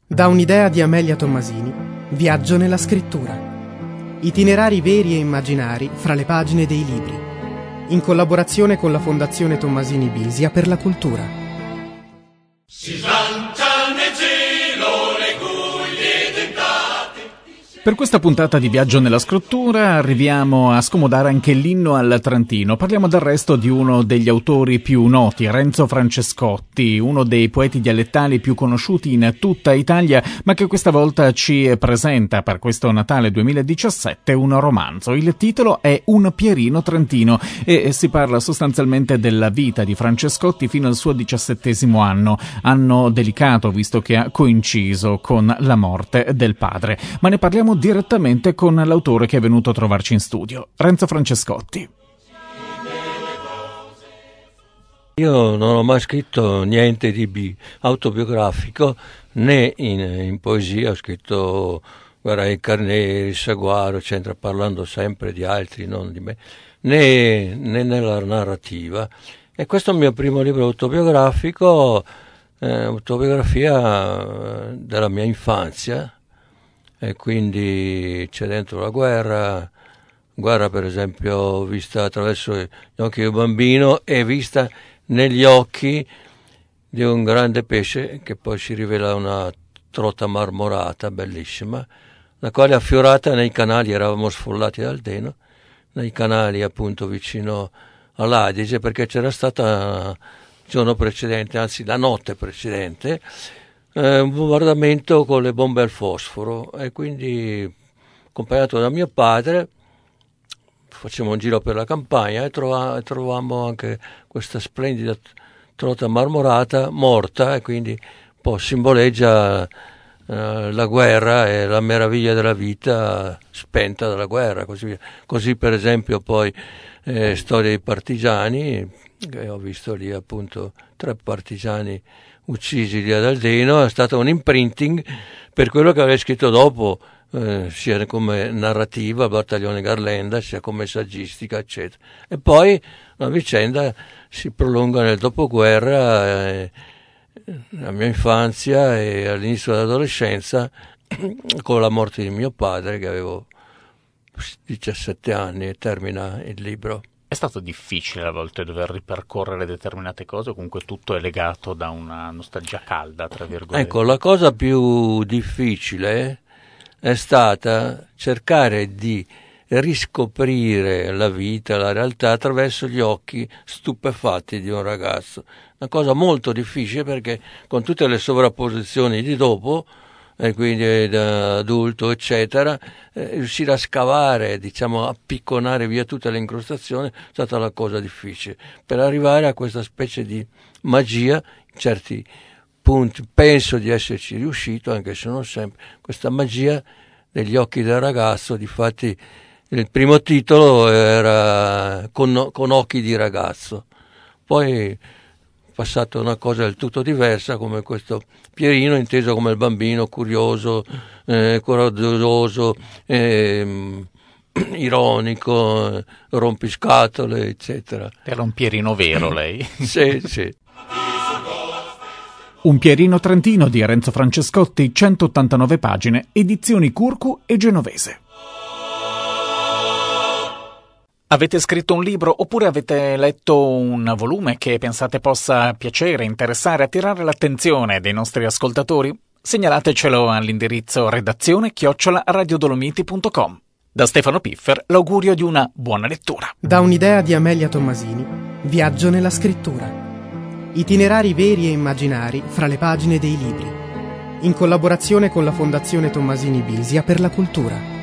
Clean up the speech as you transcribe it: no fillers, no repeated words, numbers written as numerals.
Da un'idea di Amelia Tommasini, viaggio nella scrittura. Itinerari veri e immaginari fra le pagine dei libri. In collaborazione con la Fondazione Tommasini Bisia per la cultura. Si slancia nel cielo le guglie dentate. Per questa puntata di Viaggio nella scrittura arriviamo a scomodare anche l'inno al Trentino. Parliamo del resto di uno degli autori più noti, Renzo Francescotti, uno dei poeti dialettali più conosciuti in tutta Italia, ma che questa volta ci presenta per questo Natale 2017 un romanzo. Il titolo è Un Pierino Trentino e si parla sostanzialmente della vita di Francescotti fino al suo 17° anno delicato visto che ha coinciso con la morte del padre. Ma ne parliamo direttamente con l'autore che è venuto a trovarci in studio, Renzo Francescotti. Io non ho mai scritto niente di autobiografico, né in poesia, ho scritto Guerra ai Carneri, Saguaro, eccetera, parlando sempre di altri, non di me, né nella narrativa. E questo è il mio primo libro autobiografico, autobiografia della mia infanzia. E quindi c'è dentro la guerra per esempio vista attraverso gli occhi di un bambino e vista negli occhi di un grande pesce che poi si rivela una trota marmorata bellissima, la quale è affiorata nei canali, eravamo sfollati dal Deno, nei canali appunto vicino all'Adige, perché c'era stata il giorno precedente, anzi la notte precedente, un bombardamento con le bombe al fosforo, e quindi accompagnato da mio padre facciamo un giro per la campagna e trovammo anche questa splendida trota marmorata morta, e quindi un po' simboleggia la guerra e la meraviglia della vita spenta dalla guerra, così per esempio poi storia dei partigiani, che ho visto lì appunto 3 partigiani uccisi lì ad Aldeno, è stato un imprinting per quello che avevo scritto dopo, sia come narrativa, Battaglione Garlanda, sia come saggistica, eccetera. E poi la vicenda si prolunga nel dopoguerra, la mia infanzia e all'inizio dell'adolescenza, con la morte di mio padre, che avevo 17 anni, e termina il libro. È stato difficile a volte dover ripercorrere determinate cose, o comunque tutto è legato da una nostalgia calda, tra virgolette? Ecco, la cosa più difficile è stata cercare di riscoprire la vita, la realtà attraverso gli occhi stupefatti di un ragazzo. Una cosa molto difficile, perché con tutte le sovrapposizioni di dopo, e quindi da adulto eccetera, riuscire a scavare, diciamo a picconare via tutte le incrostazioni è stata la cosa difficile, per arrivare a questa specie di magia. In certi punti penso di esserci riuscito, anche se non sempre, questa magia degli occhi del ragazzo. Difatti il primo titolo era con occhi di ragazzo, poi passato una cosa del tutto diversa, come questo Pierino inteso come il bambino curioso, coraggioso, ironico, rompiscatole, eccetera. Era un Pierino vero lei? Sì, sì. Un Pierino Trentino di Renzo Francescotti, 189 pagine, edizioni Curcu e Genovese. Avete scritto un libro oppure avete letto un volume che pensate possa piacere, interessare, attirare l'attenzione dei nostri ascoltatori? Segnalatecelo all'indirizzo redazione@radiodolomiti.com. Da Stefano Piffer l'augurio di una buona lettura. Da un'idea di Amelia Tommasini, viaggio nella scrittura. Itinerari veri e immaginari fra le pagine dei libri. In collaborazione con la Fondazione Tommasini Bisia per la cultura.